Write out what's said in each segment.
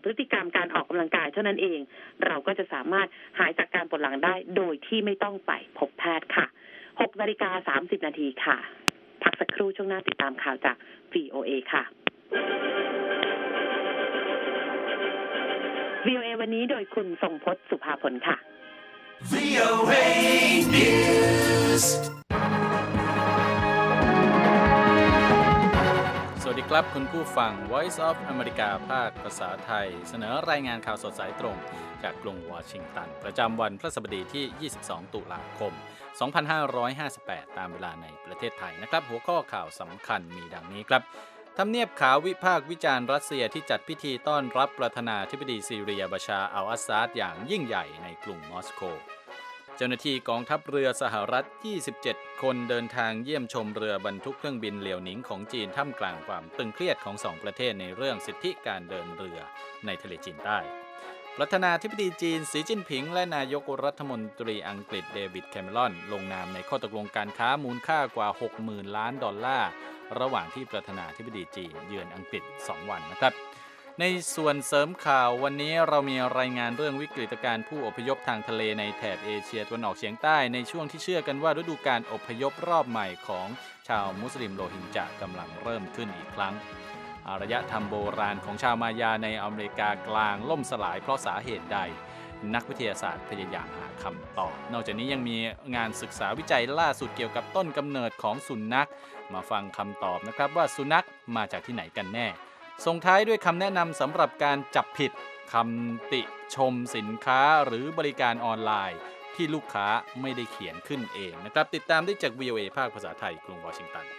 พฤติกรรมการออกกำลังกายเท่านั้นเองเราก็จะสามารถหายจากการปวดหลังได้โดยที่ไม่ต้องไปพบแพทย์ค่ะ6:30 นาทีค่ะพักสักครู่ช่วงหน้าติดตามข่าวจาก VOA ค่ะ VOA วันนี้โดยคุณทรงพจน์สุภาผลค่ะ VOA News สวัสดีครับคุณผู้ฟัง Voice of America ภาคภาษาไทยเสนอรายงานข่าวสดสายตรงจากกรุงวอชิงตันประจำวันพฤหัสบดีที่ 22 ตุลาคม 2558 ตามเวลาในประเทศไทยนะครับหัวข้อข่าวสำคัญมีดังนี้ครับทำเนียบขาววิพากษ์วิจารณ์รัสเซียที่จัดพิธีต้อนรับประธานาธิบดีซีเรียบาชาร์ อัล อาซาดอย่างยิ่งใหญ่ในกรุงมอสโกเจ้าหน้าที่กองทัพเรือสหรัฐ 27 คนเดินทางเยี่ยมชมเรือบรรทุกเครื่องบินเหลียวหนิงของจีนท่ามกลางความตึงเครียดของสองประเทศในเรื่องสิทธิการเดินเรือในทะเลจีนใต้ประธานาธิบดีจีนสีจิ้นผิงและนายกรัฐมนตรีอังกฤษเดวิดแคเมรอนลงนามในข้อตกลงการค้ามูลค่ากว่า 60,000 ล้านดอลลาร์ระหว่างที่ประธานาธิบดีจีนเยือนอังกฤษ2 วันนะครับในส่วนเสริมข่าววันนี้เรามีรายงานเรื่องวิกฤตการณ์ผู้อพยพทางทะเลในแถบเอเชียตะวันออกเฉียงใต้ในช่วงที่เชื่อกันว่าฤดูกาลอพยพรอบใหม่ของชาวมุสลิมโรฮิงญะกำลังเริ่มขึ้นอีกครั้งอารยธรรมโบราณของชาวมายาในอเมริกากลางล่มสลายเพราะสาเหตุใดนักวิทยาศาสตร์พยายามหาคำตอบนอกจากนี้ยังมีงานศึกษาวิจัยล่าสุดเกี่ยวกับต้นกำเนิดของสุนัขมาฟังคำตอบนะครับว่าสุนัขมาจากที่ไหนกันแน่ส่งท้ายด้วยคำแนะนำสำหรับการจับผิดคำติชมสินค้าหรือบริการออนไลน์ที่ลูกค้าไม่ได้เขียนขึ้นเองนะครับติดตามได้จาก VOA ภาคภาษาไทยกรุงวอชิงตัน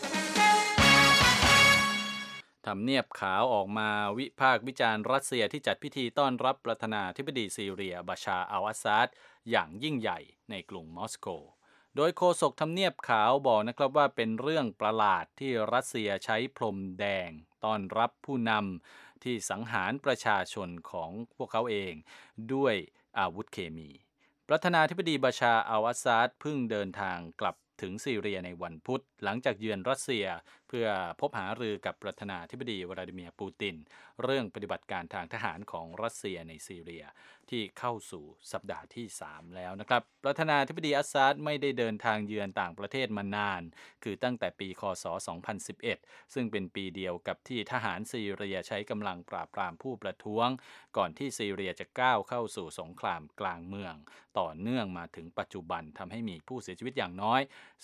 ทำเนียบขาวออกมาวิพากษ์วิจารณ์รัสเซียที่จัดพิธีต้อนรับประธานาธิบดีซีเรียบาชาร์ อัล อาซาดอย่างยิ่งใหญ่ในกรุงมอสโกโดยโฆษกทำเนียบขาวบอกนะครับว่าเป็นเรื่องประหลาดที่รัสเซียใช้พรมแดงต้อนรับผู้นำที่สังหารประชาชนของพวกเขาเองด้วยอาวุธเคมีประธานาธิบดีบาชาร์ อัล อาซาดเพิ่งเดินทางกลับถึงซีเรียในวันพุธหลังจากเยือนรัสเซียเพื่อพบหารือกับประธานาธิบดีวลาดิเมียร์ปูตินเรื่องปฏิบัติการทางทหารของรัสเซียในซีเรียที่เข้าสู่สัปดาห์ที่3แล้วนะครับประธานาธิบดีอาซาดไม่ได้เดินทางเยือนต่างประเทศมานานคือตั้งแต่ปีคศ2011ซึ่งเป็นปีเดียวกับที่ทหารซีเรียใช้กำลังปราบปรามผู้ประท้วงก่อนที่ซีเรียจะก้าวเข้าสู่สงครามกลางเมืองต่อเนื่องมาถึงปัจจุบันทำให้มีผู้เสียชีวิตอย่างน้อย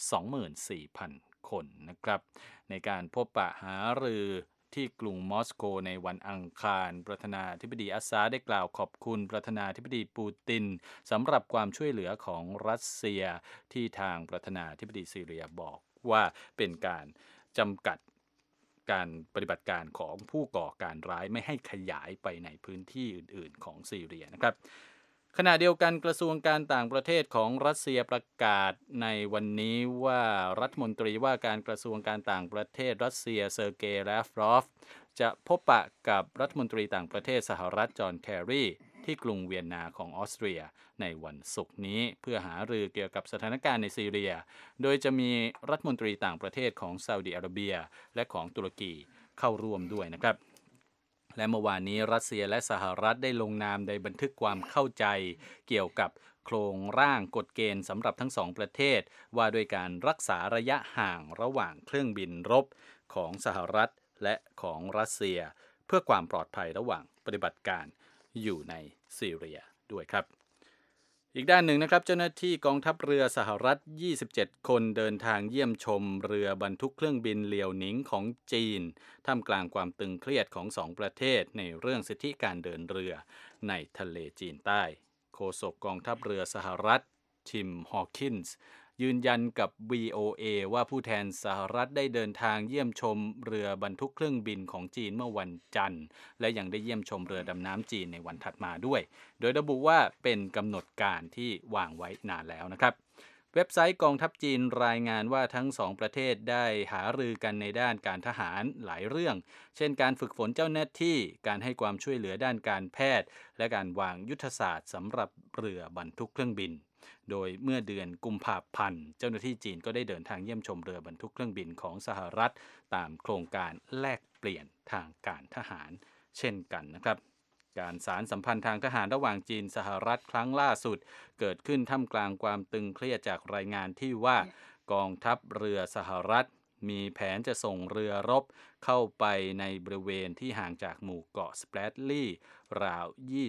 24,000 คนนะครับในการพบปะหารือที่กรุงมอสโกในวันอังคารประธานาธิบดีอาซาดได้กล่าวขอบคุณประธานาธิบดีปูตินสำหรับความช่วยเหลือของรัสเซียที่ทางประธานาธิบดีซีเรียบอกว่าเป็นการจำกัดการปฏิบัติการของผู้ก่อการร้ายไม่ให้ขยายไปในพื้นที่อื่นๆของซีเรียนะครับขณะเดียวกันกระทรวงการต่างประเทศของรัสเซียประกาศในวันนี้ว่ารัฐมนตรีว่าการกระทรวงการต่างประเทศรัสเซียเซอร์เกย์ ลาฟรอฟจะพบปะกับรัฐมนตรีต่างประเทศสหรัฐจอห์นแครีที่กรุงเวียนนาของออสเตรียในวันศุกร์นี้เพื่อหารือเกี่ยวกับสถานการณ์ในซีเรียโดยจะมีรัฐมนตรีต่างประเทศของซาอุดิอาระเบียและของตุรกีเข้าร่วมด้วยนะครับและเมื่อวานนี้รัสเซียและสหรัฐได้ลงนามในบันทึกความเข้าใจเกี่ยวกับโครงร่างกฎเกณฑ์สำหรับทั้งสองประเทศว่าด้วยการรักษาระยะห่างระหว่างเครื่องบินรบของสหรัฐและของรัสเซียเพื่อความปลอดภัยระหว่างปฏิบัติการอยู่ในซีเรียด้วยครับอีกด้านหนึ่งนะครับเจ้าหน้าที่กองทัพเรือสหรัฐ27 คนเดินทางเยี่ยมชมเรือบรรทุกเครื่องบินเหลียวหนิงของจีนท่ามกลางความตึงเครียดของสองประเทศในเรื่องสิทธิการเดินเรือในทะเลจีนใต้โฆษกกองทัพเรือสหรัฐทิม ฮอว์คินส์ยืนยันกับ VOA ว่าผู้แทนสหรัฐได้เดินทางเยี่ยมชมเรือบรรทุกเครื่องบินของจีนเมื่อวันจันทร์และยังได้เยี่ยมชมเรือดำน้ำจีนในวันถัดมาด้วยโดยระบุว่าเป็นกำหนดการที่วางไว้นานแล้วนะครับเว็บไซต์กองทัพจีนรายงานว่าทั้งสองประเทศได้หารือกันในด้านการทหารหลายเรื่องเช่นการฝึกฝนเจ้าหน้าที่การให้ความช่วยเหลือด้านการแพทย์และการวางยุทธศาสตร์สำหรับเรือบรรทุกเครื่องบินโดยเมื่อเดือนกุมภาพันธ์เจ้าหน้าที่จีนก็ได้เดินทางเยี่ยมชมเรือบรรทุกเครื่องบินของสหรัฐตามโครงการแลกเปลี่ยนทางการทหารเช่นกันนะครับการสานสัมพันธ์ทางทหารระหว่างจีนสหรัฐครั้งล่าสุดเกิดขึ้นท่ามกลางความตึงเครียดจากรายงานที่ว่ากองทัพเรือสหรัฐมีแผนจะส่งเรือรบเข้าไปในบริเวณที่ห่างจากหมู่เกาะสแปรดลีย์ราว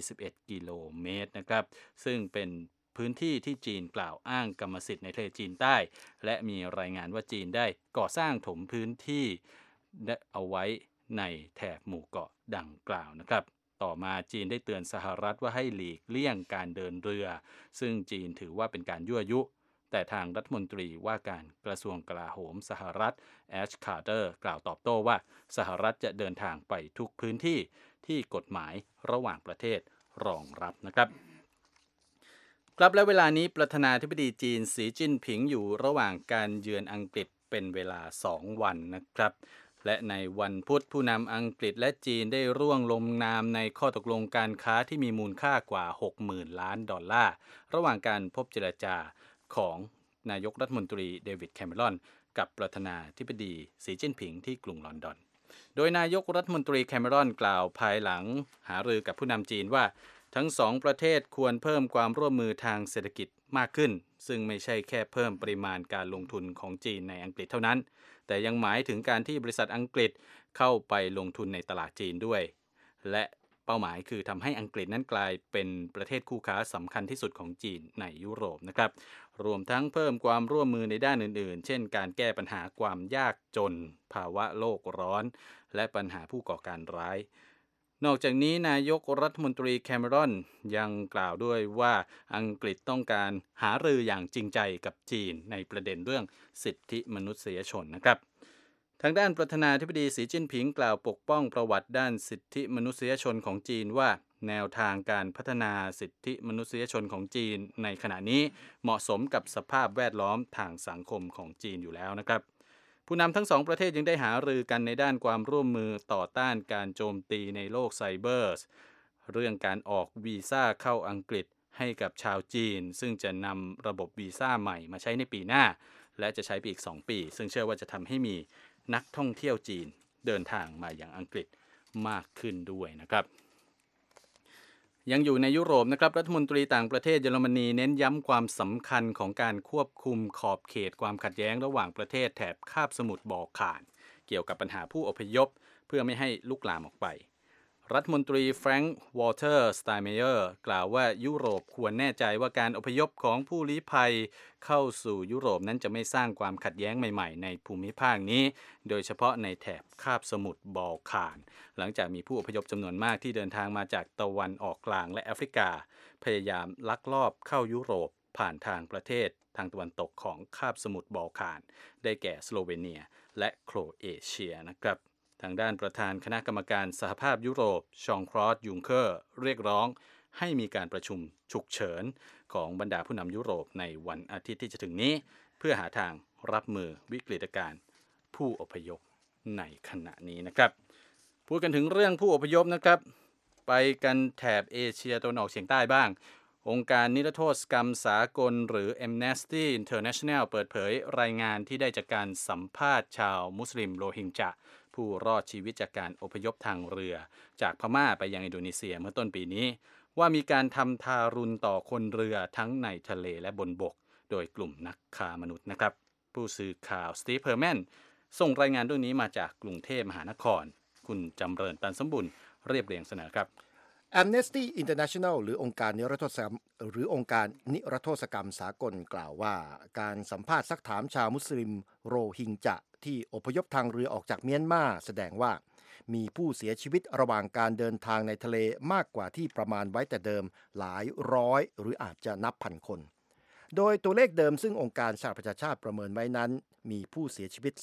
21 กิโลเมตรนะครับซึ่งเป็นพื้นที่ที่จีนกล่าวอ้างกรรมสิทธิ์ในทะเลจีนใต้และมีรายงานว่าจีนได้ก่อสร้างถมพื้นที่เอาไว้ในแถบหมู่เกาะดังกล่าวนะครับต่อมาจีนได้เตือนสหรัฐว่าให้หลีกเลี่ยงการเดินเรือซึ่งจีนถือว่าเป็นการยั่วยุแต่ทางรัฐมนตรีว่าการกระทรวงกลาโหมสหรัฐแอชคาร์เตอร์กล่าวตอบโต้ว่าสหรัฐจะเดินทางไปทุกพื้นที่ที่กฎหมายระหว่างประเทศรองรับนะครับครับและเวลานี้ประธานาธิบดีจีนสีจิ้นผิงอยู่ระหว่างการเยือนอังกฤษเป็นเวลา2 วันนะครับและในวันพุธผู้นำอังกฤษและจีนได้ร่วมลงนามในข้อตกลงการค้าที่มีมูลค่ากว่า 60,000 ล้านดอลลาร์ระหว่างการพบเจรจาของนายกรัฐมนตรีเดวิดแคมเมรอนกับประธานาธิบดีสีจิ้นผิงที่กรุงลอนดอนโดยนายกรัฐมนตรีแคมเมรอนกล่าวภายหลังหารือกับผู้นำจีนว่าทั้ง2ประเทศควรเพิ่มความร่วมมือทางเศรษฐกิจมากขึ้นซึ่งไม่ใช่แค่เพิ่มปริมาณการลงทุนของจีนในอังกฤษเท่านั้นแต่ยังหมายถึงการที่บริษัทอังกฤษเข้าไปลงทุนในตลาดจีนด้วยและเป้าหมายคือทำให้อังกฤษนั้นกลายเป็นประเทศคู่ค้าสำคัญที่สุดของจีนในยุโรปนะครับรวมทั้งเพิ่มความร่วมมือในด้านอื่นๆเช่นการแก้ปัญหาความยากจนภาวะโลกร้อนและปัญหาผู้ก่อการร้ายนอกจากนี้นายกรัฐมนตรีแคมเมรอนยังกล่าวด้วยว่าอังกฤษต้องการหารืออย่างจริงใจกับจีนในประเด็นเรื่องสิทธิมนุษยชนนะครับทางด้านประธานาธิบดีสีจิ้นผิงกล่าวปกป้องประวัติด้านสิทธิมนุษยชนของจีนว่าแนวทางการพัฒนาสิทธิมนุษยชนของจีนในขณะนี้เหมาะสมกับสภาพแวดล้อมทางสังคมของจีนอยู่แล้วนะครับผู้นำทั้ง2ประเทศยังได้หารือกันในด้านความร่วมมือต่อต้านการโจมตีในโลกไซเบอร์เรื่องการออกวีซ่าเข้าอังกฤษให้กับชาวจีนซึ่งจะนำระบบวีซ่าใหม่มาใช้ในปีหน้าและจะใช้ไปอีก2 ปีซึ่งเชื่อว่าจะทำให้มีนักท่องเที่ยวจีนเดินทางมาอย่างอังกฤษมากขึ้นด้วยนะครับยังอยู่ในยุโรปนะครับรัฐมนตรีต่างประเทศเยอรมนีเน้นย้ำความสำคัญของการควบคุมขอบเขตความขัดแย้งระหว่างประเทศแถบคาบสมุทรบอลข่านเกี่ยวกับปัญหาผู้อพยพเพื่อไม่ให้ลุกลามออกไปรัฐมนตรีแฟรงค์วอลเตอร์สไตน์เมเยอร์กล่าวว่ายุโรปควรแน่ใจว่าการอพยพของผู้ลี้ภัยเข้าสู่ยุโรปนั้นจะไม่สร้างความขัดแย้งใหม่ๆในภูมิภาคนี้โดยเฉพาะในแถบคาบสมุทรบอลข่านหลังจากมีผู้อพยพจำนวนมากที่เดินทางมาจากตะวันออกกลางและแอฟริกาพยายามลักลอบเข้ายุโรปผ่านทางประเทศทางตะวันตกของคาบสมุทรบอลข่านได้แก่สโลเวเนียและโครเอเชียนะครับทางด้านประธานคณะกรรมการสหภาพยุโรปชองคลอดยุงเคอร์เรียกร้องให้มีการประชุมฉุกเฉินของบรรดาผู้นำยุโรปในวันอาทิตย์ที่จะถึงนี้เพื่อหาทางรับมือวิกฤตการณ์ผู้อพยพในขณะนี้นะครับพูดกันถึงเรื่องผู้อพยพนะครับไปกันแถบเอเชียตะวันออกเฉียงใต้บ้างองค์การนิรโทษกรรมสากลหรือ Amnesty International เปิดเผยรายงานที่ได้จากการสัมภาษณ์ชาวมุสลิมโรฮิงญาผู้รอดชีวิตจากการอพยพทางเรือจากพม่าไปยังอินโดนีเซียเมื่อต้นปีนี้ว่ามีการทำทารุณต่อคนเรือทั้งในทะเลและบนบกโดยกลุ่มนักค้ามนุษย์นะครับผู้สื่อข่าวสตีฟ เฮอร์แมนส่งรายงานเรื่องนี้มาจากกรุงเทพมหานครคุณจำเริญตันสมบุญเรียบเรียงเสนอครับ Amnesty International หรือองค์การนิรโทษกรรมสากลกล่าวว่าการสัมภาษณ์ซักถามชาวมุสลิมโรฮิงญาที่อพยพทางเรือออกจากเมียนมาแสดงว่ามีผู้เสียชีวิตระหว่างการเดินทางในทะเลมากกว่าที่ประมาณไว้แต่เดิมหลายร้อยหรืออาจจะนับพันคนโดยตัวเลขเดิมซึ่งองค์การสหประชาชาติประเมินไว้นั้นมีผู้เสียชีวิต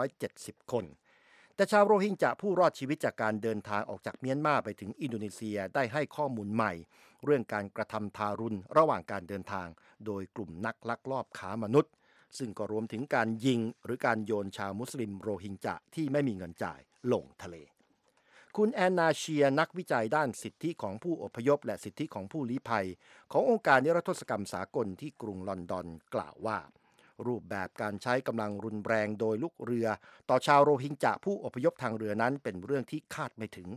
370คนแต่ชาวโรฮิงญาผู้รอดชีวิตจากการเดินทางออกจากเมียนมาไปถึงอินโดนีเซียได้ให้ข้อมูลใหม่เรื่องการกระทำทารุณระหว่างการเดินทางโดยกลุ่มนักลักลอบค้ามนุษย์ซึ่งก็รวมถึงการยิงหรือการโยนชาวมุสลิมโรฮิงญาที่ไม่มีเงินจ่ายลงทะเลคุณแอนนาเชียนักวิจัยด้านสิทธิของผู้อพยพและสิทธิของผู้ลี้ภัยขององค์การนิรโทษกรรมสากลที่กรุงลอนดอนกล่าวว่ารูปแบบการใช้กำลังรุนแรงโดยลูกเรือต่อชาวโรฮิงญาผู้อพยพทางเรือนั้นเป็นเรื่องที่คาดไม่ถึง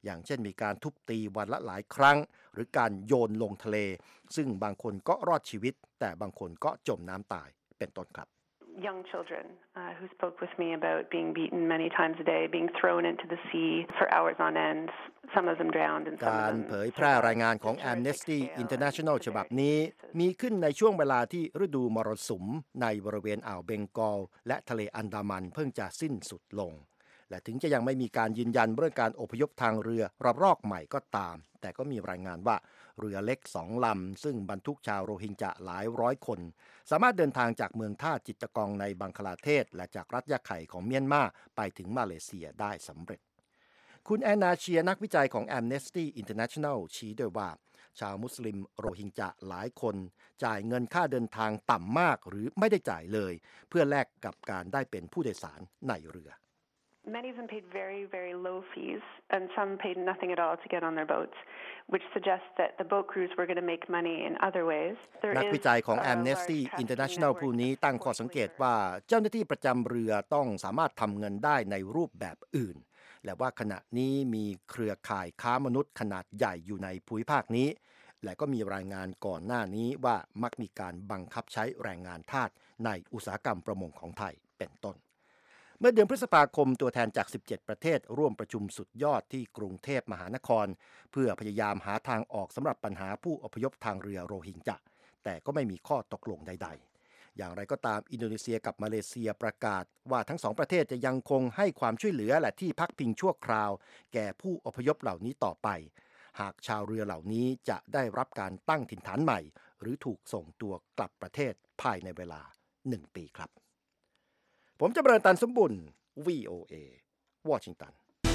อย่างเช่นมีการทุบตีวันละหลายครั้งหรือการโยนลงทะเลซึ่งบางคนก็รอดชีวิตแต่บางคนก็จมน้ำตายเป็นต้นครับ Young children who spoke with me about being beaten many times a day, being thrown into the sea for hours on end. Some of them drowned and some of them การเผยแพร่รายงานของ Amnesty International ฉบับนี้มีขึ้นในช่วงเวลาที่ฤดูมรสุมในบริเวณอ่าวเบงกอลและทะเลอันดามันเพิ่งจะสิ้นสุดลงและถึงจะยังไม่มีการยืนยันเรื่องการอพยพทางเรือระลอกใหม่ก็ตามแต่ก็มีรายงานว่าเรือเล็ก2 ลำซึ่งบรรทุกชาวโรฮิงญาหลายร้อยคนสามารถเดินทางจากเมืองท่าจิตตะกองในบังคลาเทศและจากรัฐยะไข่ของเมียนมาไปถึงมาเลเซียได้สำเร็จคุณแอนนาเชียนักวิจัยของ Amnesty International ชี้ด้วยว่าชาวมุสลิมโรฮิงญาหลายคนจ่ายเงินค่าเดินทางต่ำมากหรือไม่ได้จ่ายเลยเพื่อแลกกับการได้เป็นผู้โดยสารในเรือ Many of them paid very, very low fees, and some paid nothing at all to get on their boats, which suggests that the boat crews were going to make money in other ways. นักวิจัยของ Amnesty International ผู้นี้ตั้งข้อสังเกตว่าเจ้าหน้าที่ประจำเรือต้องสามารถทำเงินได้ในรูปแบบอื่นและว่าขณะนี้มีเครือข่ายค้ามนุษย์ขนาดใหญ่อยู่ในภูมิภาคนี้และก็มีรายงานก่อนหน้านี้ว่ามักมีการบังคับใช้แรงงานทาสในอุตสาหกรรมประมงของไทยเป็นต้นเมื่อเดือนพฤษภาคมตัวแทนจาก17ประเทศร่วมประชุมสุดยอดที่กรุงเทพมหานครเพื่อพยายามหาทางออกสำหรับปัญหาผู้อพยพทางเรือโรฮิงญาแต่ก็ไม่มีข้อตกลงใดๆอย่างไรก็ตามอินโดนีเซียกับมาเลเซียประกาศว่าทั้ง2ประเทศจะยังคงให้ความช่วยเหลือและที่พักพิงชั่วคราวแก่ผู้อพยพเหล่านี้ต่อไปหากชาวเรือเหล่านี้จะได้รับการตั้งถิ่นฐานใหม่หรือถูกส่งตัวกลับประเทศภายในเวลา1 ปีครับผมจำเริญตันสมบุญ VOA วอชิงตัน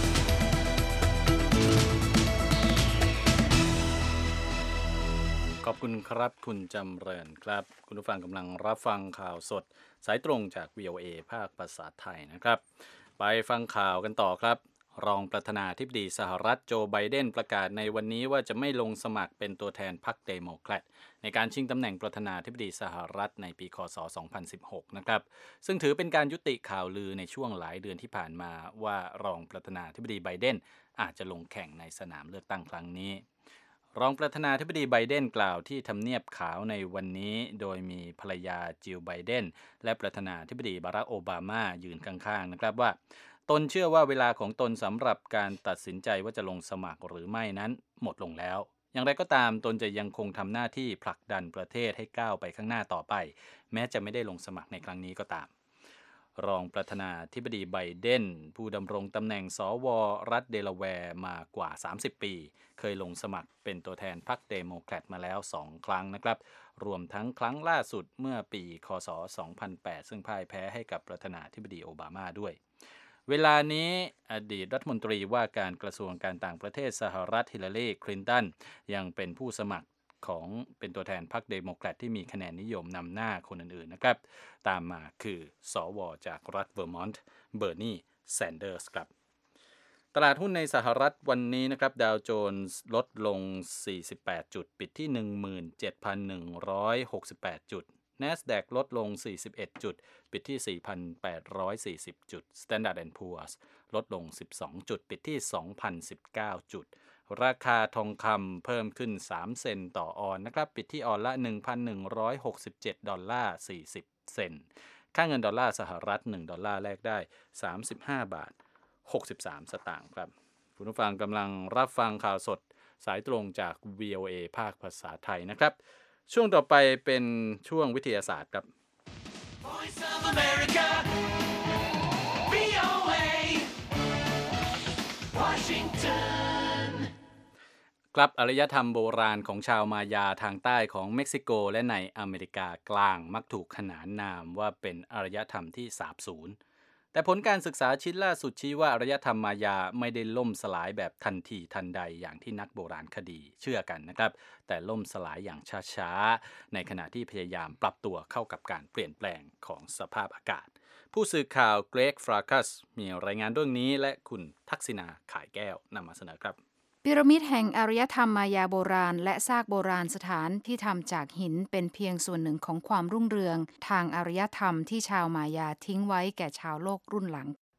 ขอบคุณครับคุณจำเริญครับคุณผู้ฟังกำลังรับฟังข่าวสดสายตรงจาก VOA ภาคภาษาไทยนะครับไปฟังข่าวกันต่อครับรองประธานาธิบดีสหรัฐโจไบเดนประกาศในวันนี้ว่าจะไม่ลงสมัครเป็นตัวแทนพรรคเดโมแครตในการชิงตำแหน่งประธานาธิบดีสหรัฐในปีคศ 2016 นะครับซึ่งถือเป็นการยุติข่าวลือในช่วงหลายเดือนที่ผ่านมาว่ารองประธานาธิบดีไบเดนอาจจะลงแข่งในสนามเลือกตั้งครั้งนี้รองประธานาธิบดีไบเดนกล่าวที่ทำเนียบขาวในวันนี้โดยมีภรรยาจิลไบเดนและประธานาธิบดีบารักโอบามายืนข้างๆนะครับว่าตนเชื่อว่าเวลาของตนสำหรับการตัดสินใจว่าจะลงสมัครหรือไม่นั้นหมดลงแล้วอย่างไรก็ตามตนจะยังคงทำหน้าที่ผลักดันประเทศให้ก้าวไปข้างหน้าต่อไปแม้จะไม่ได้ลงสมัครในครั้งนี้ก็ตามรองประธานาธิบดีไบเดนผู้ดำรงตำแหน่งสวรัฐเดลาแวร์มากว่า30ปีเคยลงสมัครเป็นตัวแทนพรรคเดโมแครตมาแล้ว2 ครั้งนะครับรวมทั้งครั้งล่าสุดเมื่อปีคศ 2008 ซึ่งพ่ายแพ้ให้กับประธานาธิบดีโอบามาด้วยเวลานี้อดีตรัฐมนตรีว่าการกระทรวงการต่างประเทศสหรัฐฮิลลารีคลินตันยังเป็นผู้สมัครของเป็นตัวแทนพรรคเดโมแครตที่มีคะแนนนิยมนำหน้าคนอื่นๆนะครับตามมาคือสวจากรัฐเวอร์มอนต์เบอร์นีแซนเดอร์สครับตลาดหุ้นในสหรัฐวันนี้นะครับดาวโจนส์ลดลง48จุดปิดที่ 17,168 จุดNASDAQ ลดลง41จุดปิดที่ 4,840 จุด Standard & Poor's ลดลง12จุดปิดที่ 2,019 จุดราคาทองคำเพิ่มขึ้น3เซนต์ต่อออนนะครับปิดที่ออนละ $1,167.40 ค่าเงินดอลลาร์สหรัฐ1ดอลลาร์แลกได้35.63 สตางค์ครับคุณผู้ฟังกำลังรับฟังข่าวสดสายตรงจาก VOA ภาคภาษาไทยนะครับช่วงต่อไปเป็นช่วงวิทยาศาสตร์ครับ Voice of America, VOA, Washington ครับอารยธรรมโบราณของชาวมายาทางใต้ของเม็กซิโกและในอเมริกากลางมักถูกขนานนามว่าเป็นอารยธรรมที่สาบสูญแต่ผลการศึกษาชิ้นล่าสุดชี้ว่าอารยธรรมมายาไม่ได้ล่มสลายแบบทันทีทันใดอย่างที่นักโบราณคดีเชื่อกันนะครับแต่ล่มสลายอย่างช้าๆในขณะที่พยายามปรับตัวเข้ากับการเปลี่ยนแปลงของสภาพอากาศผู้สื่อข่าวเกรกฟราคัสมีรายงานเรื่องนี้และคุณทักษิณาขายแก้วนำมาเสนอครับพีระมิดแห่งอารยธรรมมายาโบราณและซากโบราณสถานที่ทำจากหินเป็นเพียงส่วนหนึ่งของความรุ่งเรืองทางอารยธรรมที่ชาวมายาทิ้งไว้แก่ชาวโลกรุ่นหลัง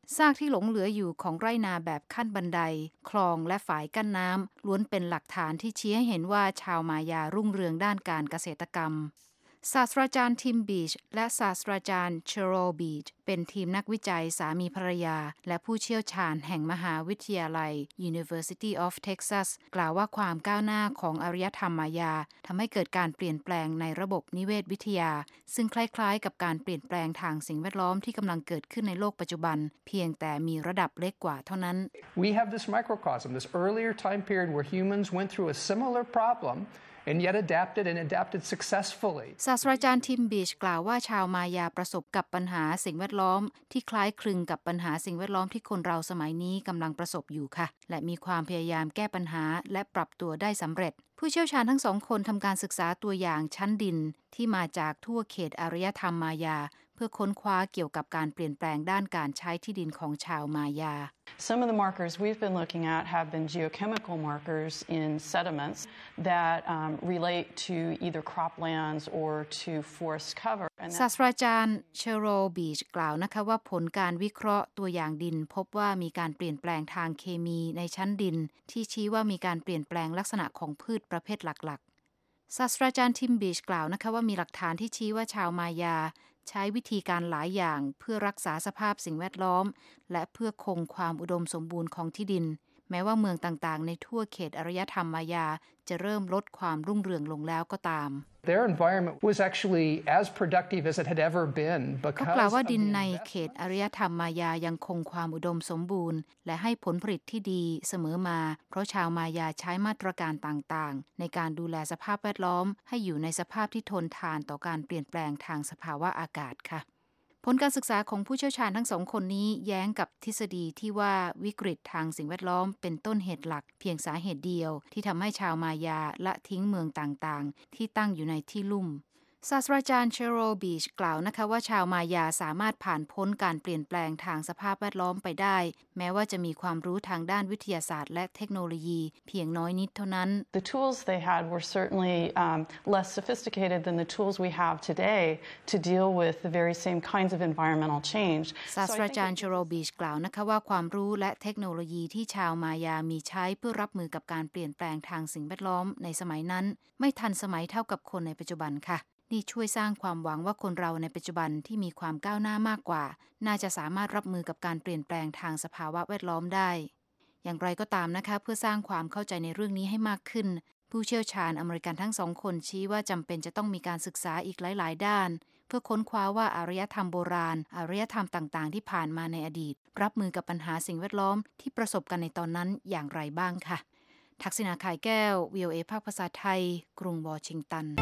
ซากที่หลงเหลืออยู่ของไร่นาแบบขั้นบันไดคลองและฝายกั้นน้ำล้วนเป็นหลักฐานที่ชี้ให้เห็นว่าชาวมายารุ่งเรืองด้านการเกษตรกรรมศาสตราจารย์ทิมบีชและศาสตราจารย์เชโรบีชเป็นทีมนักวิจัยสามีภรรยาและผู้เชี่ยวชาญแห่งมหาวิทยาลัย University of Texas กล่าวว่าความก้าวหน้าของอารยธรรมมายาทำให้เกิดการเปลี่ยนแปลงในระบบนิเวศวิทยาซึ่งคล้ายๆกับการเปลี่ยนแปลงทางสิ่งแวดล้อมที่กำลังเกิดขึ้นในโลกปัจจุบันเพียงแต่มีระดับเล็กกว่าเท่านั้น We have this microcosm, this earlier time period where humans went through a similar problem and yet adapted successfully. ศาสตราจารย์ทิมบีชกล่าวว่าชาวมายาประสบกับปัญหาสิ่งแวดล้อมที่คล้ายคลึงกับปัญหาสิ่งแวดล้อมที่คนเราสมัยนี้กำลังประสบอยู่ค่ะและมีความพยายามแก้ปัญหาและปรับตัวได้สำเร็จผู้เชี่ยวชาญทั้งสองคนทำการศึกษาตัวอย่างชั้นดินที่มาจากทั่วเขตอารยธรรมมายาเพื่อค้นคว้าเกี่ยวกับการเปลี่ยนแปลงด้านการใช้ที่ดินของชาวมายา Some of the markers we've been looking at have been geochemical markers in sediments that relate to either croplands or to forest cover. ศาสตราจารย์เชโรบีชกล่าวนะคะว่าผลการวิเคราะห์ตัวอย่างดินพบว่ามีการเปลี่ยนแปลงทางเคมีในชั้นดินที่ชี้ว่ามีการเปลี่ยนแปลงลักษณะของพืชประเภทหลักๆศาสตราจารย์ทิมบีชกล่าวนะคะว่ามีหลักฐานที่ชี้ว่าชาวมายาใช้วิธีการหลายอย่างเพื่อรักษาสภาพสิ่งแวดล้อมและเพื่อคงความอุดมสมบูรณ์ของที่ดินแม้ว่าเมืองต่างๆในทั่วเขตอารยธรรมมายาจะเริ่มลดความรุ่งเรืองลงแล้วก็ตาม Their environment was actually as productive as it had ever been เขากล่าวว่าดินในเขตอารยธรรมมายายังคงความอุดมสมบูรณ์และให้ผลผลิตที่ดีเสมอมาเพราะชาวมายาใช้มาตรการต่างๆในการดูแลสภาพแวดล้อมให้อยู่ในสภาพที่ทนทานต่อการเปลี่ยนแปลงทางสภาวะอากาศค่ะผลการศึกษาของผู้เชี่ยวชาญทั้งสองคนนี้แย้งกับทฤษฎีที่ว่าวิกฤตทางสิ่งแวดล้อมเป็นต้นเหตุหลักเพียงสาเหตุเดียวที่ทำให้ชาวมายาละทิ้งเมืองต่างๆที่ตั้งอยู่ในที่ลุ่มศาสตราจารย์เชโรบีชกล่าวนะคะว่าชาวมายาสามารถผ่านพ้นการเปลี่ยนแปลงทางสภาพแวดล้อมไปได้แม้ว่าจะมีความรู้ทางด้านวิทยาศาสตร์และเทคโนโลยีเพียงน้อยนิดเท่านั้น The tools they had were certainly less sophisticated than the tools we have today to deal with the very same kinds of environmental change ศาสตราจารย์เชโรบีชกล่าวนะคะว่าความรู้และเทคโนโลยีที่ชาวมายามีใช้เพื่อรับมือกับการเปลี่ยนแปลงทางสิ่งแวดล้อมในสมัยนั้นไม่ทันสมัยเท่ากับคนในปัจจุบันค่ะนี่ช่วยสร้างความหวังว่าคนเราในปัจจุบันที่มีความก้าวหน้ามากกว่าน่าจะสามารถรับมือกับการเปลี่ยนแปลงทางสภาวะแวดล้อมได้อย่างไรก็ตามนะคะเพื่อสร้างความเข้าใจในเรื่องนี้ให้มากขึ้นผู้เชี่ยวชาญอเมริกันทั้งสองคนชี้ว่าจำเป็นจะต้องมีการศึกษาอีกหลายๆด้านเพื่อค้นคว้าว่าอารยธรรมโบราณอารยธรรมต่างๆที่ผ่านมาในอดีตรับมือกับปัญหาสิ่งแวดล้อมที่ประสบกันในตอนนั้นอย่างไรบ้างค่ะทักษิณา ข่ายแก้ว VOA ภาคภาษาไทยกรุงวอชิงตัน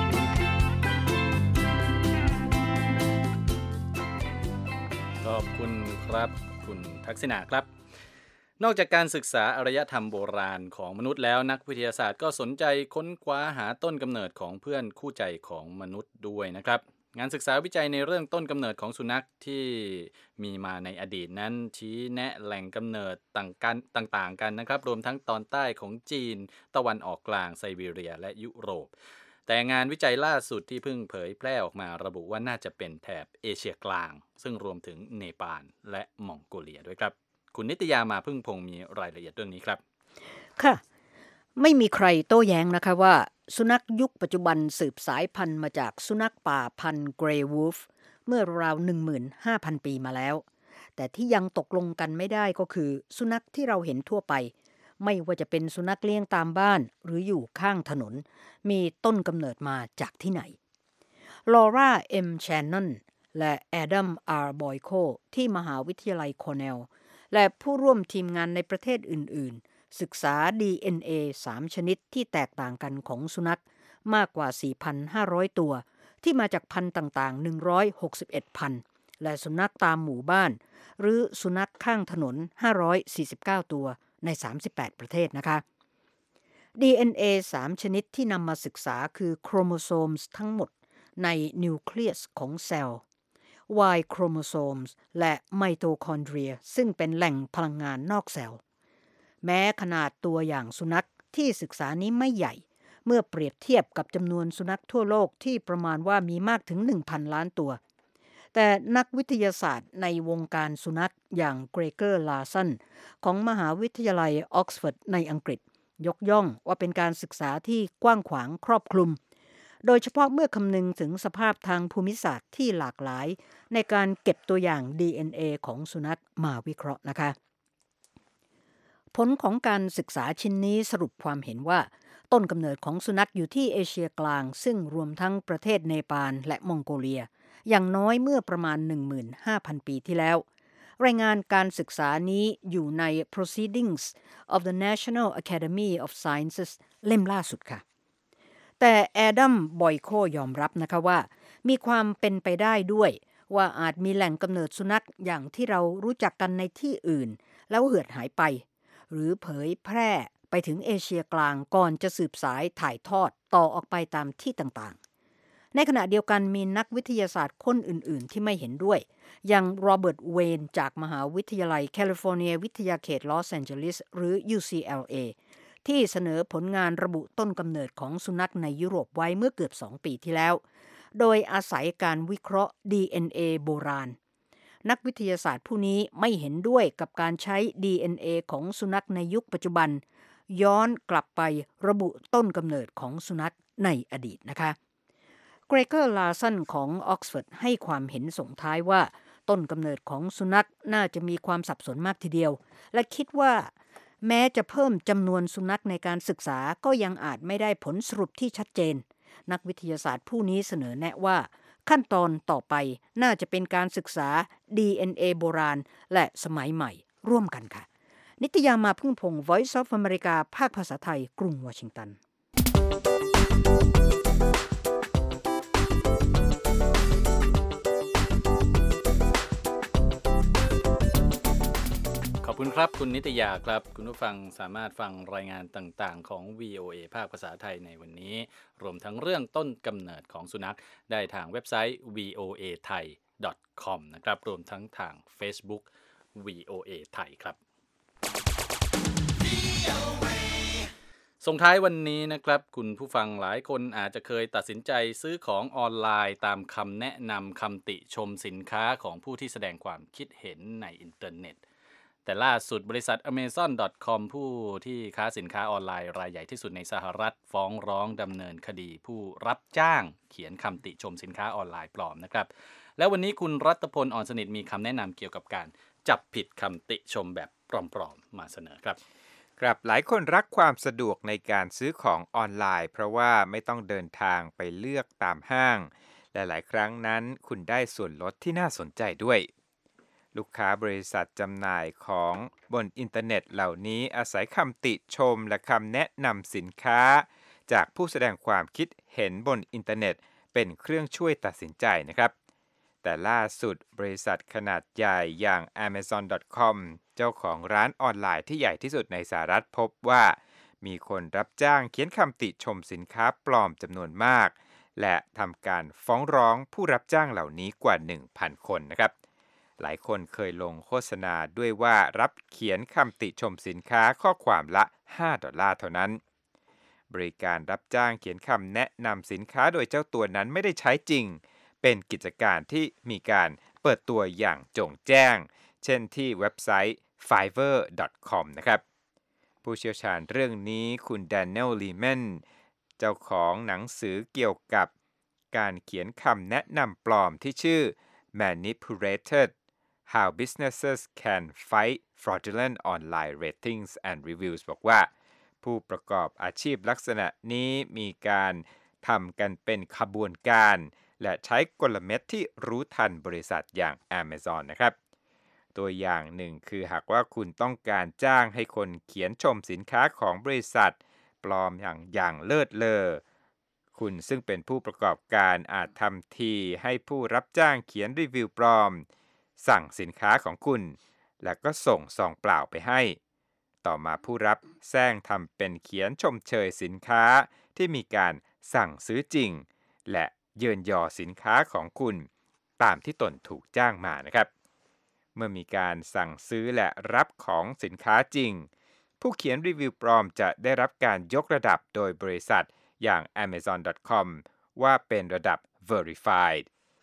ขอบคุณครับคุณทักษิณาครับนอกจากการศึกษาอารยธรรมโบราณของมนุษย์แล้วนักวิทยาศาสตร์ก็สนใจค้นคว้าหาต้นกำเนิดของเพื่อนคู่ใจของมนุษย์ด้วยนะครับงานศึกษาวิจัยในเรื่องต้นกำเนิดของสุนัขที่มีมาในอดีตนั้นชี้แนะแหล่งกำเนิดต่างๆกันนะครับรวมทั้งตอนใต้ของจีนตะวันออกกลางไซบีเรียและยุโรปแต่งานวิจัยล่าสุดที่เพิ่งเผยแพร่ออกมาระบุว่าน่าจะเป็นแถบเอเชียกลางซึ่งรวมถึงเนปาลและมองโกเลียด้วยครับคุณนิตยามาพึ่งพงศ์มีรายละเอียดเรื่องนี้ครับค่ะไม่มีใครโต้แย้งนะคะว่าสุนัขยุคปัจจุบันสืบสายพันธุ์มาจากสุนัขป่าพันธุ์เกรย์วูฟเมื่อราว 15,000 ปีมาแล้วแต่ที่ยังตกลงกันไม่ได้ก็คือสุนัขที่เราเห็นทั่วไปไม่ว่าจะเป็นสุนัขเลี้ยงตามบ้านหรืออยู่ข้างถนนมีต้นกำเนิดมาจากที่ไหนลอร่า เอ็ม แชนนอนและแอดัม อาร์ บอยโคที่มหาวิทยาลัยคอร์เนลและผู้ร่วมทีมงานในประเทศอื่นๆศึกษา DNA 3 ชนิดที่แตกต่างกันของสุนัขมากกว่า 4,500 ตัวที่มาจากพันธุ์ต่างๆ161 พันธุ์และสุนัขตามหมู่บ้านหรือสุนัขข้างถนน549 ตัวใน38ประเทศนะคะ DNA 3 ชนิดที่นำมาศึกษาคือโครโมโซมทั้งหมดในนิวเคลียสของเซลล์ Y โครโมโซมและไมโตคอนเดรียซึ่งเป็นแหล่งพลังงานนอกเซลล์แม้ขนาดตัวอย่างสุนัขที่ศึกษานี้ไม่ใหญ่เมื่อเปรียบเทียบกับจำนวนสุนัขทั่วโลกที่ประมาณว่ามีมากถึง 1,000 ล้านตัวแต่นักวิทยาศาสตร์ในวงการสุนัขอย่างเกรเกอร์ลาสันของมหาวิทยาลัยออกซฟอร์ดในอังกฤษยกย่องว่าเป็นการศึกษาที่กว้างขวางครอบคลุมโดยเฉพาะเมื่อคำนึงถึงสภาพทางภูมิศาสตร์ที่หลากหลายในการเก็บตัวอย่าง DNA ของสุนัขมาวิเคราะห์นะคะผลของการศึกษาชิ้นนี้สรุปความเห็นว่าต้นกำเนิดของสุนัขอยู่ที่เอเชียกลางซึ่งรวมทั้งประเทศเนปาลและมองโกเลียอย่างน้อยเมื่อประมาณ 15,000 ปีที่แล้วรายงานการศึกษานี้อยู่ใน Proceedings of the National Academy of Sciences เล่มล่าสุดค่ะแต่แอดัมบอยโคยอมรับนะคะว่ามีความเป็นไปได้ด้วยว่าอาจมีแหล่งกำเนิดสุนัขอย่างที่เรารู้จักกันในที่อื่นแล้วเหือดหายไปหรือเผยแพร่ไปถึงเอเชียกลางก่อนจะสืบสายถ่ายทอดต่อออกไปตามที่ต่างๆในขณะเดียวกันมีนักวิทยาศาสตร์คนอื่นๆที่ไม่เห็นด้วยอย่างโรเบิร์ตเวนจากมหาวิทยาลัยแคลิฟอร์เนียวิทยาเขตลอสแอนเจลิสหรือ UCLA ที่เสนอผลงานระบุต้นกำเนิดของสุนัขในยุโรปไว้เมื่อเกือบ2 ปีที่แล้วโดยอาศัยการวิเคราะห์ DNA โบราณนักวิทยาศาสตร์ผู้นี้ไม่เห็นด้วยกับการใช้ DNA ของสุนัขในยุคปัจจุบันย้อนกลับไประบุต้นกำเนิดของสุนัขในอดีตนะคะเกรเกอร์ลาสันของออกซฟอร์ดให้ความเห็นส่งท้ายว่าต้นกำเนิดของสุนัขน่าจะมีความสับสนมากทีเดียวและคิดว่าแม้จะเพิ่มจำนวนสุนัขในการศึกษาก็ยังอาจไม่ได้ผลสรุปที่ชัดเจนนักวิทยาศาสตร์ผู้นี้เสนอแนะว่าขั้นตอนต่อไปน่าจะเป็นการศึกษา DNA โบราณและสมัยใหม่ร่วมกันค่ะนิตยามาพึ่งพงศ์ Voice of America ภาคภาษาไทยกรุงวอชิงตันขอบคุณครับคุณนิตยาครับคุณผู้ฟังสามารถฟังรายงานต่างๆของ VOA ภาคภาษาไทยในวันนี้รวมทั้งเรื่องต้นกำเนิดของสุนัขได้ทางเว็บไซต์ voathai.com นะครับรวมทั้งทาง Facebook VOA ไทยครับส่งท้ายวันนี้นะครับคุณผู้ฟังหลายคนอาจจะเคยตัดสินใจซื้อของออนไลน์ตามคำแนะนำคำติชมสินค้าของผู้ที่แสดงความคิดเห็นในอินเทอร์เน็ตแต่ล่าสุดบริษัท Amazon.com ผู้ที่ค้าสินค้าออนไลน์รายใหญ่ที่สุดในสหรัฐฟ้องร้องดำเนินคดีผู้รับจ้างเขียนคำติชมสินค้าออนไลน์ปลอมนะครับแล้ววันนี้คุณรัตพล อ่อนสนิทมีคำแนะนำเกี่ยวกับการจับผิดคำติชมแบบปลอมๆมาเสนอครับครับหลายคนรักความสะดวกในการซื้อของออนไลน์เพราะว่าไม่ต้องเดินทางไปเลือกตามห้างและหลายครั้งนั้นคุณได้ส่วนลดที่น่าสนใจด้วยลูกค้าบริษัทจำหน่ายของบนอินเทอร์เน็ตเหล่านี้อาศัยคำติชมและคำแนะนำสินค้าจากผู้แสดงความคิดเห็นบนอินเทอร์เน็ตเป็นเครื่องช่วยตัดสินใจนะครับแต่ล่าสุดบริษัทขนาดใหญ่อย่าง Amazon.com เจ้าของร้านออนไลน์ที่ใหญ่ที่สุดในสหรัฐพบว่ามีคนรับจ้างเขียนคำติชมสินค้าปลอมจำนวนมากและทำการฟ้องร้องผู้รับจ้างเหล่านี้กว่า 1,000 คนนะครับหลายคนเคยลงโฆษณาด้วยว่ารับเขียนคำติชมสินค้าข้อความละ$5เท่านั้นบริการรับจ้างเขียนคำแนะนำสินค้าโดยเจ้าตัวนั้นไม่ได้ใช้จริงเป็นกิจการที่มีการเปิดตัวอย่างโจ่งแจ้งเช่นที่เว็บไซต์ Fiverr.com นะครับผู้เชี่ยวชาญเรื่องนี้คุณ Daniel Lehman เจ้าของหนังสือเกี่ยวกับการเขียนคำแนะนำปลอมที่ชื่อ Manipulated How Businesses Can Fight Fraudulent Online Ratings and Reviews บอกว่าผู้ประกอบอาชีพลักษณะนี้มีการทำกันเป็นขบวนการและใช้กลเม็ดที่รู้ทันบริษัทอย่าง Amazon นะครับตัวอย่างหนึ่งคือหากว่าคุณต้องการจ้างให้คนเขียนชมสินค้าของบริษัทปลอมอย่างเลิศเลอคุณซึ่งเป็นผู้ประกอบการอาจทำทีให้ผู้รับจ้างเขียนรีวิวปลอมสั่งสินค้าของคุณแล้วก็ส่งซองเปล่าไปให้ต่อมาผู้รับแซงทำเป็นเขียนชมเชยสินค้าที่มีการสั่งซื้อจริงและเยินยอสินค้าของคุณตามที่ตนถูกจ้างมานะครับเมื่อมีการสั่งซื้อและรับของสินค้าจริงผู้เขียนรีวิวปลอมจะได้รับการยกระดับโดยบริษัทอย่าง Amazon.com ว่าเป็นระดับ Verified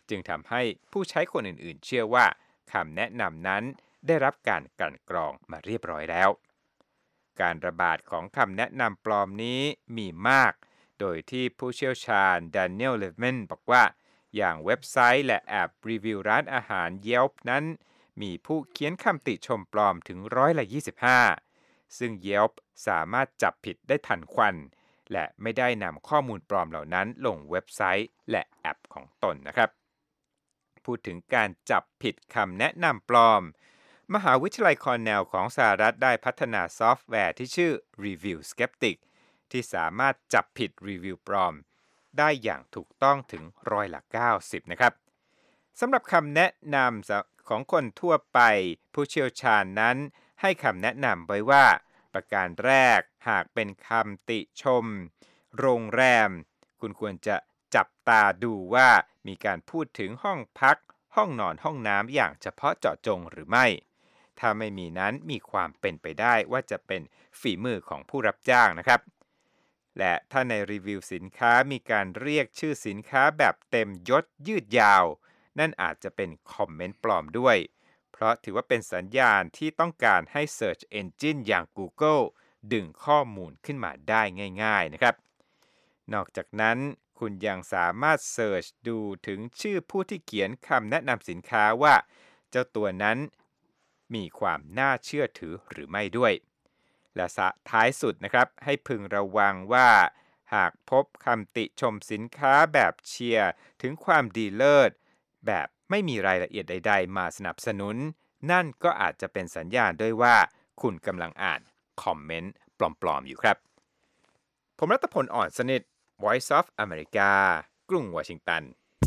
จึงทำให้ผู้ใช้คนอื่นๆเชื่อว่าคำแนะนำนั้นได้รับการกลั่นกรองมาเรียบร้อยแล้วการระบาดของคำแนะนำปลอมนี้มีมากโดยที่ผู้เชี่ยวชาญ Daniel Levman บอกว่าอย่างเว็บไซต์และแอปรีวิวร้านอาหาร Yelp นั้นมีผู้เขียนคำติชมปลอมถึง25%ซึ่ง Yelp สามารถจับผิดได้ทันควันและไม่ได้นำข้อมูลปลอมเหล่านั้นลงเว็บไซต์และแอปของตนนะครับพูดถึงการจับผิดคำแนะนำปลอมมหาวิทยาลัยคอร์เนลของสหรัฐได้พัฒนาซอฟต์แวร์ที่ชื่อ Review Skeptic ที่สามารถจับผิดรีวิวปลอมได้อย่างถูกต้องถึง90%นะครับสำหรับคำแนะนำของคนทั่วไปผู้เชี่ยวชาญนั้นให้คำแนะนำไว้ว่าประการแรกหากเป็นคำติชมโรงแรมคุณควรจะจับตาดูว่ามีการพูดถึงห้องพักห้องนอนห้องน้ำอย่างเฉพาะเจาะจงหรือไม่ถ้าไม่มีนั้นมีความเป็นไปได้ว่าจะเป็นฝีมือของผู้รับจ้างนะครับและถ้าในรีวิวสินค้ามีการเรียกชื่อสินค้าแบบเต็มยศยืดยาวนั่นอาจจะเป็นคอมเมนต์ปลอมด้วยเพราะถือว่าเป็นสัญญาณที่ต้องการให้ Search Engine อย่าง Google ดึงข้อมูลขึ้นมาได้ง่ายๆนะครับนอกจากนั้นคุณยังสามารถเสิร์ชดูถึงชื่อผู้ที่เขียนคำแนะนำสินค้าว่าเจ้าตัวนั้นมีความน่าเชื่อถือหรือไม่ด้วยและท้ายสุดนะครับให้พึงระวังว่าหากพบคำติชมสินค้าแบบเชียร์ถึงความดีเลิศแบบไม่มีรายละเอียดใดๆมาสนับสนุนนั่นก็อาจจะเป็นสัญญาณด้วยว่าคุณกำลังอ่านคอมเมนต์ปลอมๆอยู่ครับผมรัตพล อ่อนสนิท Voice of America กรุงวอชิงตัน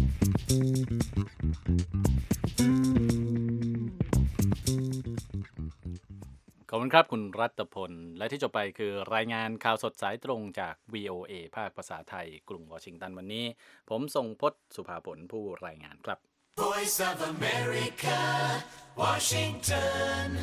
ขอบคุณครับคุณรัตพลและที่จบไปคือรายงานข่าวสดสายตรงจาก VOA ภาคภาษาไทยกรุงวอชิงตันวันนี้ผมทรงพจน์สุภาผลผู้รายงานครับ Voice of America, Washington.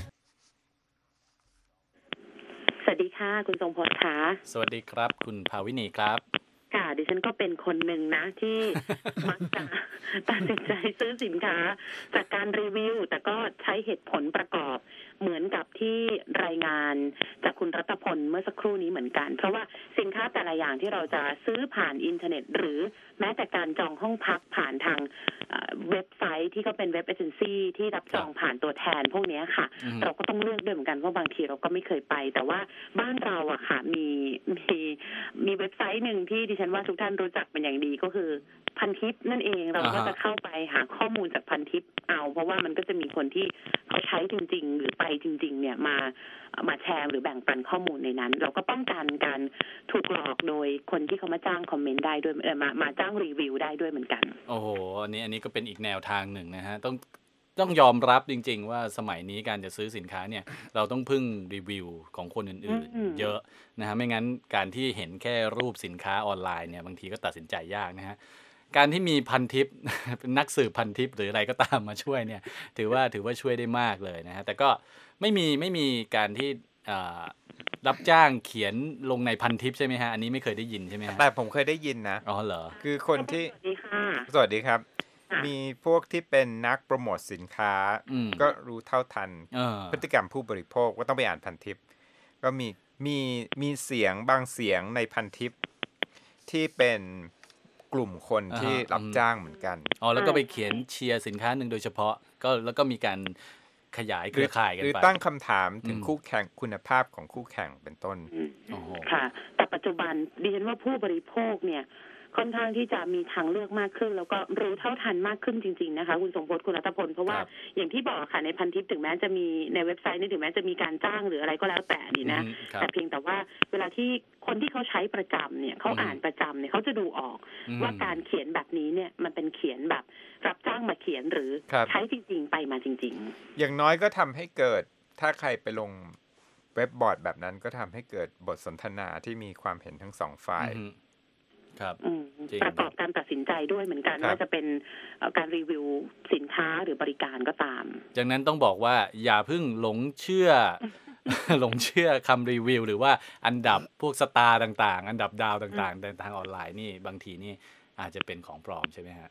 สวัสดีค่ะคุณทรงพจน์ค่ะสวัสดีครับคุณภาวินีครับค่ะดิฉันก็เป็นคนหนึ่งนะที่ มักจะตัดสินใจซื้อสินค้าจากการรีวิวแต่ก็ใช้เหตุผลประกอบเหมือนกับที่รายงานจากคุณรัตพลเมื่อสักครู่นี้เหมือนกันเพราะว่าสินค้าแต่ละอย่างที่เราจะซื้อผ่านอินเทอร์เน็ตหรือแม้แต่การจองห้องพักผ่านทางเว็บไซต์ที่ก็เป็นเว็บเอเจนซี่ที่รับจองผ่านตัวแทนพวกนี้ค่ะเราก็ต้องเลือกด้วยเหมือนกันว่าบางทีเราก็ไม่เคยไปแต่ว่าบ้านเราอะค่ะมีเว็บไซต์หนึ่งที่ดิฉันว่าทุกท่านรู้จักเป็นอย่างดีก็คือพันทิปนั่นเองเราก็จะเข้าไปหาข้อมูลจากพันทิปเอาเพราะว่ามันก็จะมีคนที่เขาใช้จริงๆหรือไปจริงๆเนี่ยมาแชร์หรือแบ่งปันข้อมูลในนั้นเราก็ป้องกันการถูกหลอกโดยคนที่เขามาจ้างคอมเมนต์ได้ด้วยมาจ้างรีวิวได้ด้วยเหมือนกันโอ้โหอันนี้ก็เป็นอีกแนวทางหนึ่งนะฮะต้องยอมรับจริงๆว่าสมัยนี้การจะซื้อสินค้าเนี่ยเราต้องพึ่งรีวิวของคนอื่นๆเยอะนะฮะไม่งั้นการที่เห็นแค่รูปสินค้าออนไลน์เนี่ยบางทีก็ตัดสินใจยากนะฮะการที่มีพันทิป เป็นนักสืบพันทิปหรืออะไรก็ตามมาช่วยเนี่ยถือว่าช่วยได้มากเลยนะฮะแต่ก็ไม่มีการที่รับจ้างเขียนลงในพันทิปใช่ไหมฮะอันนี้ไม่เคยได้ยินใช่ไหมฮะแต่ผมเคยได้ยินนะอ๋อเหรอคือคนที่สวัสดีครับมีพวกที่เป็นนักโปรโมทสินค้าก็รู้เท่าทันพฤติกรรมผู้บริโภคว่าต้องไปอ่านพันทิปก็มีเสียงบางเสียงในพันทิปที่เป็นกลุ่มคนที่รับจ้างเหมือนกันอ๋อแล้วก็ไปเขียนเชียร์สินค้าหนึ่งโดยเฉพาะแล้วก็มีการขยายเครือข่ายกันไปหรือตั้งคำถามถึงคู่แข่งคุณภาพของคู่แข่งเป็นต้นค่ะแต่ปัจจุบันดิฉันว่าผู้บริโภคเนี่ยค่อนข้างที่จะมีทางเลือกมากขึ้นแล้วก็รู้เท่าทันมากขึ้นจริงๆนะคะคุณสมพจน์คุณรัตพลเพราะว่าอย่างที่บอกค่ะในพันทิปถึงแม้จะมีในเว็บไซต์นี่ถึงแม้จะมีการจ้างหรืออะไรก็แล้วแต่นี่นะแต่เพียงแต่ว่าเวลาที่คนที่เขาใช้ประจำเนี่ยเขาอ่านประจำเนี่ยเขาจะดูออกว่าการเขียนแบบนี้เนี่ยมันเป็นเขียนแบบรับจ้างมาเขียนหรือใช้จริงๆไปมาจริงๆอย่างน้อยก็ทำให้เกิดถ้าใครไปลงเว็บบอร์ดแบบนั้นก็ทำให้เกิดบทสนทนาที่มีความเห็นทั้งสองฝ่ายประกอบการตัดสินใจด้วยเหมือนกันว่าจะเป็นการรีวิวสินค้าหรือบริการก็ตามดังนั้นต้องบอกว่าอย่าเพิ่งหลงเชื่อ คำรีวิวหรือว่าอันดับพวกสตาร์ต่างๆอันดับดาวต่างๆในทางออนไลน์นี่บางทีนี่อาจจะเป็นของปลอมใช่ไหมฮะ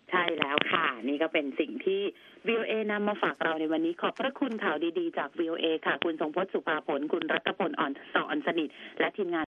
ใช่แล้วค่ะนี่ก็เป็นสิ่งที่ VOA นำมาฝากเราในวันนี้ขอบพระคุณข่าวดีๆจาก VOA ค่ะคุณทรงพจน์สุภาผลคุณรัตพลอ่อนสนิทและทีมงาน